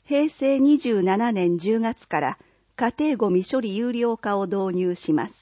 平成27年10月から家庭ゴミ処理有料化を導入します。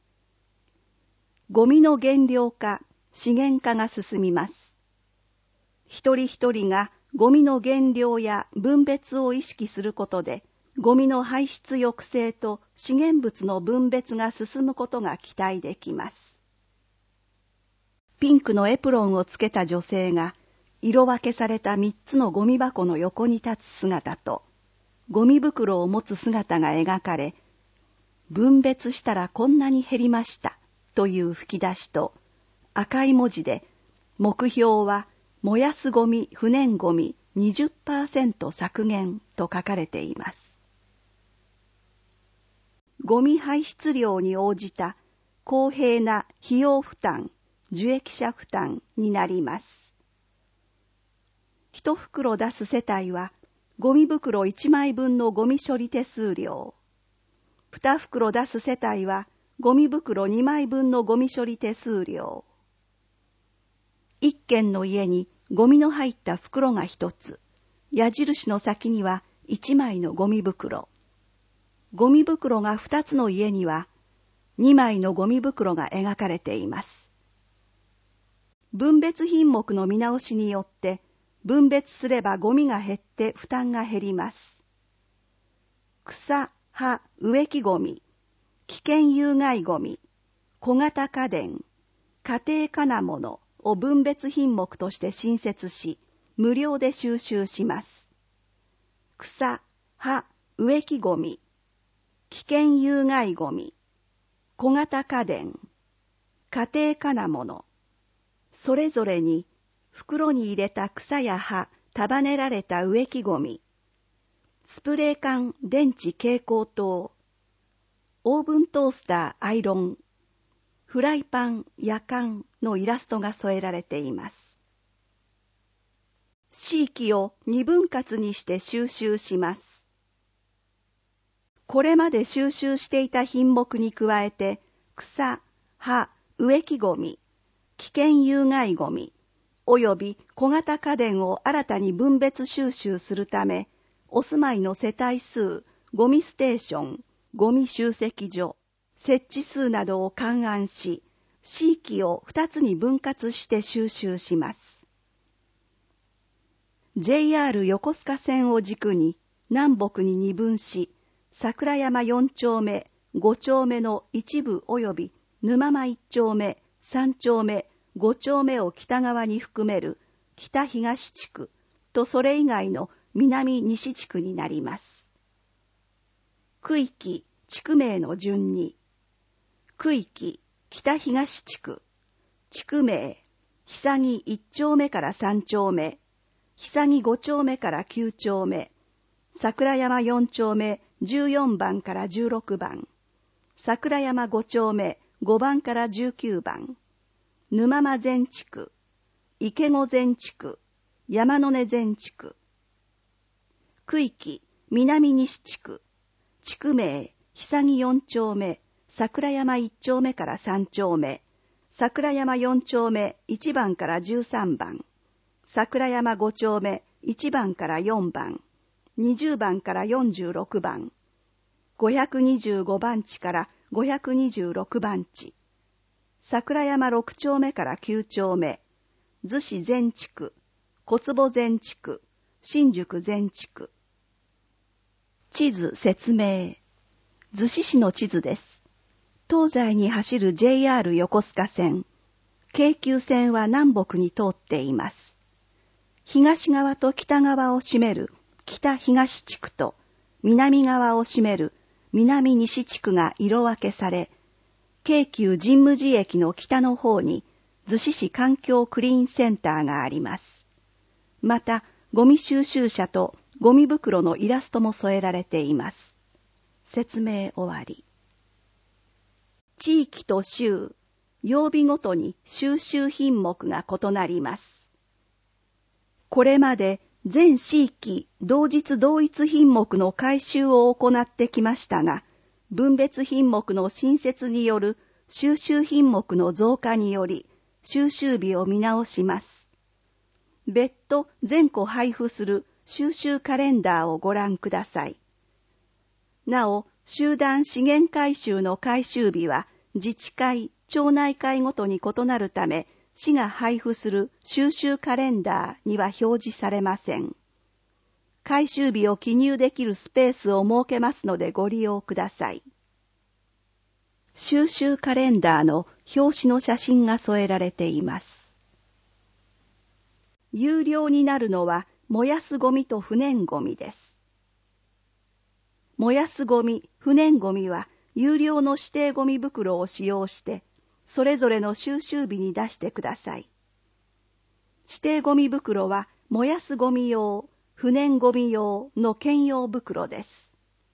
ゴミの減量化、資源化が進みます。一人一人がゴミの減量や分別を意識することで、ゴミの排出抑制と資源物の分別が進むことが期待できます。ピンクのエプロンをつけた女性が、色分けされた3つのゴミ箱の横に立つ姿と、ゴミ袋を持つ姿が描かれ、分別したらこんなに減りましたという吹き出しと、赤い文字で、目標は燃やすゴミ、不燃ゴミ 20% 削減と書かれています。ゴミ排出量に応じた公平な費用負担、受益者負担になります。1袋出す世帯は、ゴミ袋1枚分のゴミ処理手数料。2袋出す世帯は、ゴミ袋2枚分のゴミ処理手数料。1軒の家にゴミの入った袋が1つ、矢印の先には1枚のゴミ袋。ゴミ袋が2つの家には、2枚のゴミ袋が描かれています。分別品目の見直しによって、分別すればゴミが減って負担が減ります。草、葉、植木ゴミ、危険有害ゴミ、小型家電、家庭金物を分別品目として新設し、無料で収集します。草、葉、植木ゴミ、危険有害ゴミ、小型家電、家庭金物、それぞれに袋に入れた草や葉、束ねられた植木ゴミ、スプレー缶、電池蛍光灯、オーブントースター、アイロン、フライパン、やかんのイラストが添えられています。地域を2分割にして収集します。これまで収集していた品目に加えて、草、葉、植木ゴミ、危険有害ゴミ、および小型家電を新たに分別収集するため、お住まいの世帯数、ゴミステーション、ゴミ集積所、設置数などを勘案し、地域を2つに分割して収集します。JR 横須賀線を軸に南北に二分し、桜山4丁目、5丁目の一部及び沼間1丁目、3丁目、5丁目を北側に含める北東地区とそれ以外の南西地区になります。区域、地区名の順に、区域、北東地区、地区名、久木1丁目から3丁目、久木5丁目から9丁目、桜山4丁目14番から16番、桜山5丁目5番から19番、沼間前地区、池子前地区、山の根前地区。区域、南西地区、地区名、久木4丁目、桜山1丁目から3丁目、桜山4丁目1番から13番、桜山5丁目1番から4番、20番から46番、525番地から526番地、桜山6丁目から9丁目、逗子前地区、小坪前地区、新宿前地区。地図説明。逗子市の地図です。東西に走る JR 横須賀線。京急線は南北に通っています。東側と北側を占める北東地区と南側を占める南西地区が色分けされ、京急神武寺駅の北の方に逗子市環境クリーンセンターがあります。また、ゴミ収集車とゴミ袋のイラストも添えられています。説明終わり。地域と州、曜日ごとに収集品目が異なります。これまで全地域同日同一品目の回収を行ってきましたが、分別品目の新設による収集品目の増加により、収集日を見直します。別途全戸配布する収集カレンダーをご覧ください。なお、集団資源回収の回収日は自治会、町内会ごとに異なるため、市が配布する収集カレンダーには表示されません。回収日を記入できるスペースを設けますのでご利用ください。収集カレンダーの表紙の写真が添えられています。有料になるのは燃やすゴミと不燃ゴミです。燃やすゴミ、不燃ゴミは有料の指定ゴミ袋を使用して、それぞれの収集日に出してください。指定ゴミ袋は燃やすゴミ用、不燃ゴミ用の兼用袋です。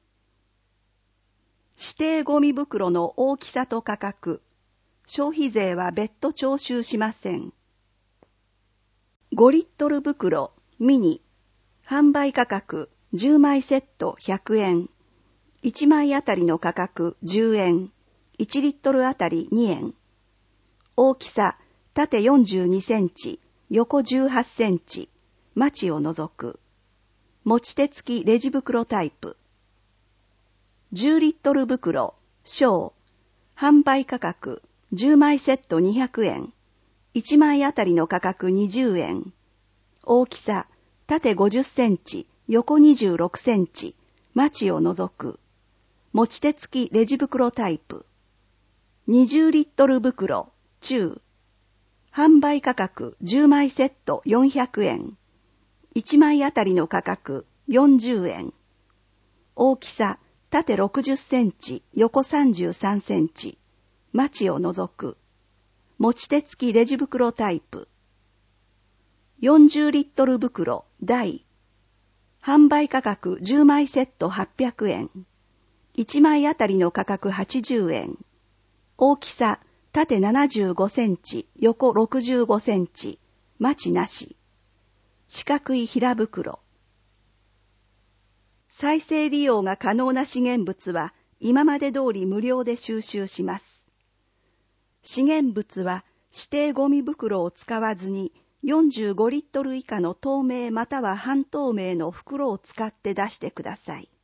指定ゴミ袋の大きさと価格、消費税は別途徴収しません。5リットル袋、ミニ、販売価格10枚セット100円、1枚あたりの価格10円、1リットルあたり2円。大きさ、縦42センチ、横18センチ、マチを除く。持ち手付きレジ袋タイプ。10リットル袋、小、販売価格10枚セット200円、1枚あたりの価格20円。大きさ、縦50センチ、横26センチ、マチを除く。持ち手付きレジ袋タイプ。20リットル袋、中。販売価格10枚セット400円。1枚あたりの価格40円。大きさ、縦60センチ、横33センチ。マチを除く。持ち手付きレジ袋タイプ。40リットル袋、大。販売価格10枚セット800円。1枚あたりの価格80円。大きさ、縦75センチ、横65センチ。マチなし。四角い平袋。再生利用が可能な資源物は今まで通り無料で収集します。資源物は指定ゴミ袋を使わずに45リットル以下の透明または半透明の袋を使って出してください。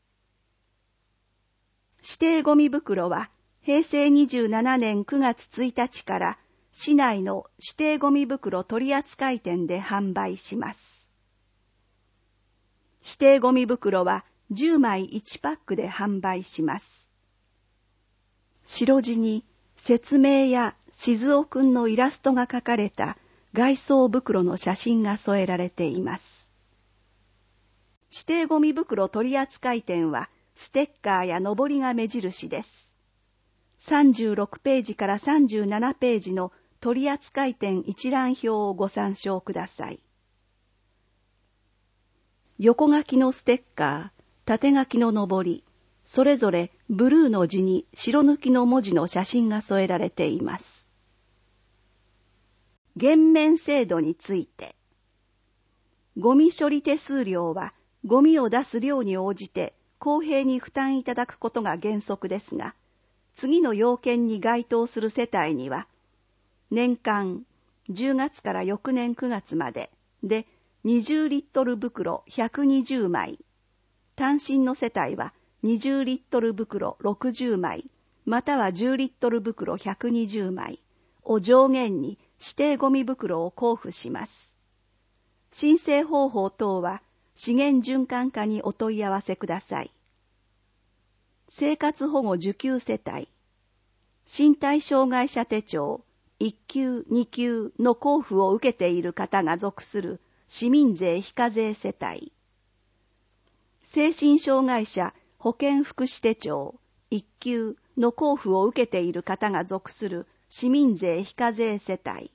指定ゴミ袋は平成27年9月1日から市内の指定ゴミ袋取扱店で販売します。指定ゴミ袋は10枚1パックで販売します。白地に説明や静雄くんのイラストが描かれた外装袋の写真が添えられています。指定ゴミ袋取扱店はステッカーやのぼりが目印です。36ページから37ページの取扱店一覧表をご参照ください。横書きのステッカー、縦書きののぼり、それぞれブルーの字に白抜きの文字の写真が添えられています。減免制度について、ゴミ処理手数料はゴミを出す量に応じて公平に負担いただくことが原則ですが、次の要件に該当する世帯には、年間10月から翌年9月までで20リットル袋120枚、単身の世帯は20リットル袋60枚、または10リットル袋120枚を上限に指定ゴミ袋を交付します。申請方法等は資源循環課にお問い合わせください。生活保護受給世帯、身体障害者手帳1級2級の交付を受けている方が属する市民税非課税世帯、精神障害者保健福祉手帳1級の交付を受けている方が属する市民税非課税世帯、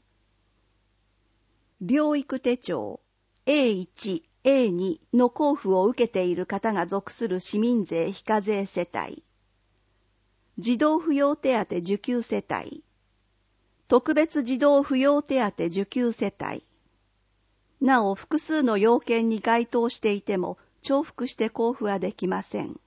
療育手帳 A1、A2 の交付を受けている方が属する市民税非課税世帯、児童扶養手当受給世帯、特別児童扶養手当受給世帯、なお複数の要件に該当していても重複して交付はできません。